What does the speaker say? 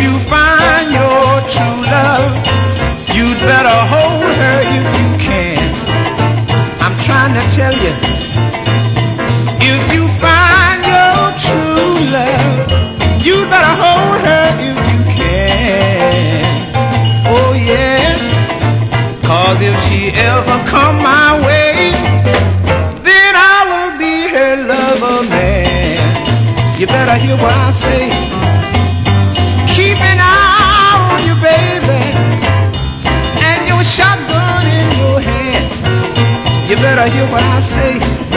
you find your true love, you'd better hold her if you can. I'm trying to tell you, if you find your true love, you'd better hold her if you can. Oh yes, 'cause if she ever come my way, then I will be her lover man. You better hear what I say. Keep an eye on you, baby, and your shotgun in your hand. You better hear what I say.